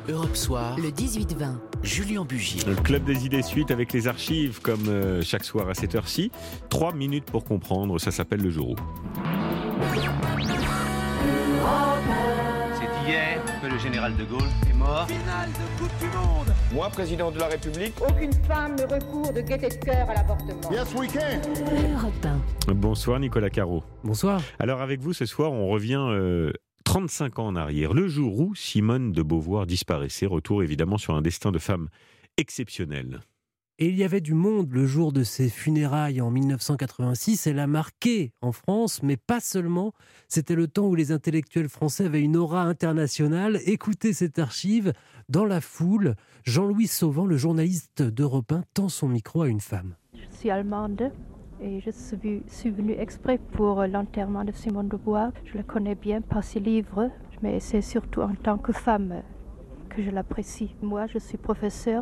Europe Soir, Le 18-20. Julien Bugier. Le Club des idées suite avec les archives comme chaque soir à cette heure-ci. 3 minutes pour comprendre, ça s'appelle le jour où. C'est hier que le général de Gaulle est mort. Finale de Coupe du Monde. Moi, président de la République. Aucune femme ne recourt de gaieté de cœur à l'avortement. Yes, we can. Europe 1. Bonsoir Nicolas Caro. Bonsoir. Alors avec vous ce soir, on revient 35 ans en arrière. Le jour où Simone de Beauvoir disparaissait. Retour évidemment sur un destin de femme exceptionnel. Et il y avait du monde le jour de ses funérailles en 1986. Elle a marqué en France, mais pas seulement. C'était le temps où les intellectuels français avaient une aura internationale. Écoutez cette archive. Dans la foule, Jean-Louis Sauvant, le journaliste d'Europe 1, tend son micro à une femme. Je suis allemande et je suis venue exprès pour l'enterrement de Simone de Beauvoir. Je la connais bien par ses livres, mais c'est surtout en tant que femme que je l'apprécie. Moi, je suis professeure.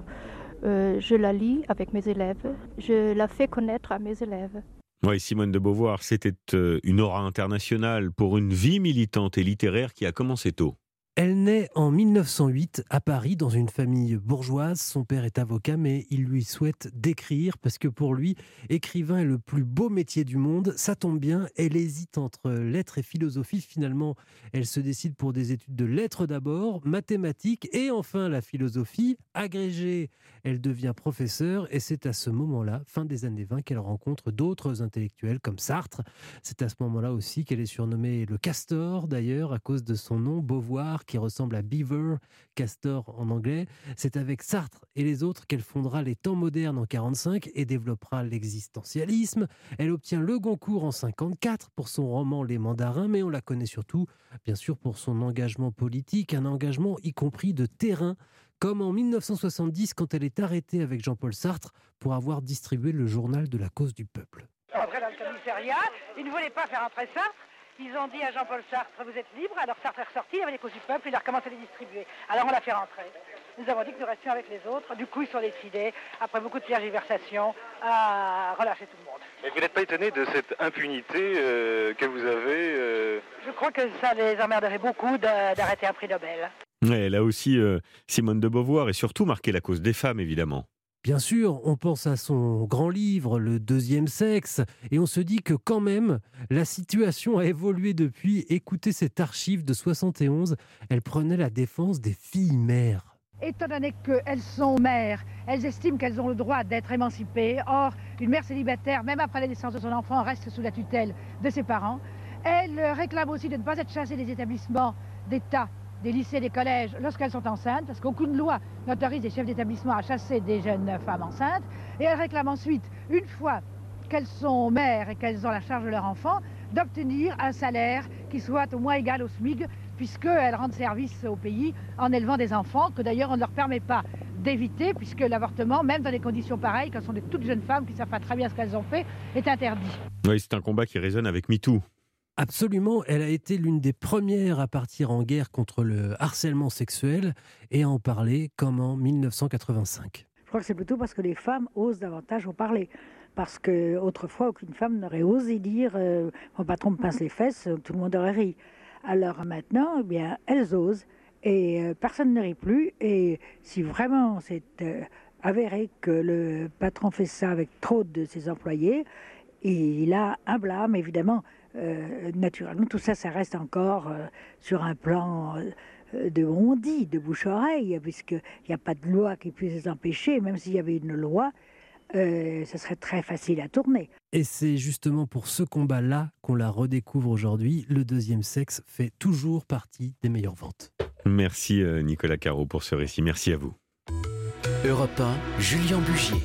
Je la lis avec mes élèves. Je la fais connaître à mes élèves. Oui, Simone de Beauvoir, c'était une aura internationale pour une vie militante et littéraire qui a commencé tôt. Elle naît en 1908 à Paris dans une famille bourgeoise. Son père est avocat, mais il lui souhaite d'écrire parce que pour lui, écrivain est le plus beau métier du monde. Ça tombe bien, elle hésite entre lettres et philosophie. Finalement, elle se décide pour des études de lettres d'abord, mathématiques et enfin la philosophie. Agrégée, elle devient professeure et c'est à ce moment-là, fin des années 20, qu'elle rencontre d'autres intellectuels comme Sartre. C'est à ce moment-là aussi qu'elle est surnommée le Castor, d'ailleurs, à cause de son nom, Beauvoir, qui ressemble à Beaver, Castor en anglais. C'est avec Sartre et les autres qu'elle fondera les temps modernes en 1945 et développera l'existentialisme. Elle obtient le Goncourt en 1954 pour son roman Les Mandarins, mais on la connaît surtout, bien sûr, pour son engagement politique, un engagement y compris de terrain, comme en 1970 quand elle est arrêtée avec Jean-Paul Sartre pour avoir distribué le journal de la cause du peuple. Après dans le commissariat, ils ne voulaient pas faire entrer Sartre. Ils ont dit à Jean-Paul Sartre, vous êtes libre. Alors Sartre est ressorti, il avait les causes du peuple, il a recommencé à les distribuer. Alors on l'a fait rentrer. Nous avons dit que nous restions avec les autres. Du coup, ils sont décidés, après beaucoup de tergiversations, à relâcher tout le monde. Mais vous n'êtes pas étonné de cette impunité que vous avez Je crois que ça les emmerderait beaucoup d'arrêter un prix Nobel. Ouais, là aussi, Simone de Beauvoir et surtout marqué la cause des femmes, évidemment. Bien sûr, on pense à son grand livre, Le deuxième sexe, et on se dit que quand même, la situation a évolué depuis. Écoutez cette archive de 71, elle prenait la défense des filles mères. Étant donné qu'elles sont mères, elles estiment qu'elles ont le droit d'être émancipées. Or, une mère célibataire, même après la naissance de son enfant, reste sous la tutelle de ses parents. Elle réclame aussi de ne pas être chassée des établissements d'État, des lycées, des collèges, lorsqu'elles sont enceintes, parce qu'aucune loi n'autorise les chefs d'établissement à chasser des jeunes femmes enceintes. Et elles réclament ensuite, une fois qu'elles sont mères et qu'elles ont la charge de leur enfant, d'obtenir un salaire qui soit au moins égal au SMIC, puisqu'elles rendent service au pays en élevant des enfants, que d'ailleurs on ne leur permet pas d'éviter, puisque l'avortement, même dans des conditions pareilles, quand ce sont de toutes jeunes femmes qui ne savent pas très bien ce qu'elles ont fait, est interdit. Oui, c'est un combat qui résonne avec MeToo. Absolument, elle a été l'une des premières à partir en guerre contre le harcèlement sexuel et à en parler comme en 1985. Je crois que c'est plutôt parce que les femmes osent davantage en parler. Parce qu'autrefois, aucune femme n'aurait osé dire mon patron me pince les fesses, tout le monde aurait ri. Alors maintenant, eh bien, elles osent et personne ne rit plus. Et si vraiment c'est avéré que le patron fait ça avec trop de ses employés, il a un blâme, évidemment. Naturellement, tout ça, ça reste encore sur un plan de on-dit, de bouche-oreille, puisqu'il n'y a pas de loi qui puisse les empêcher. Même s'il y avait une loi, ce serait très facile à tourner. Et c'est justement pour ce combat-là qu'on la redécouvre aujourd'hui. Le deuxième sexe fait toujours partie des meilleures ventes. Merci Nicolas Caro pour ce récit. Merci à vous. Europe 1, Julien Bugier.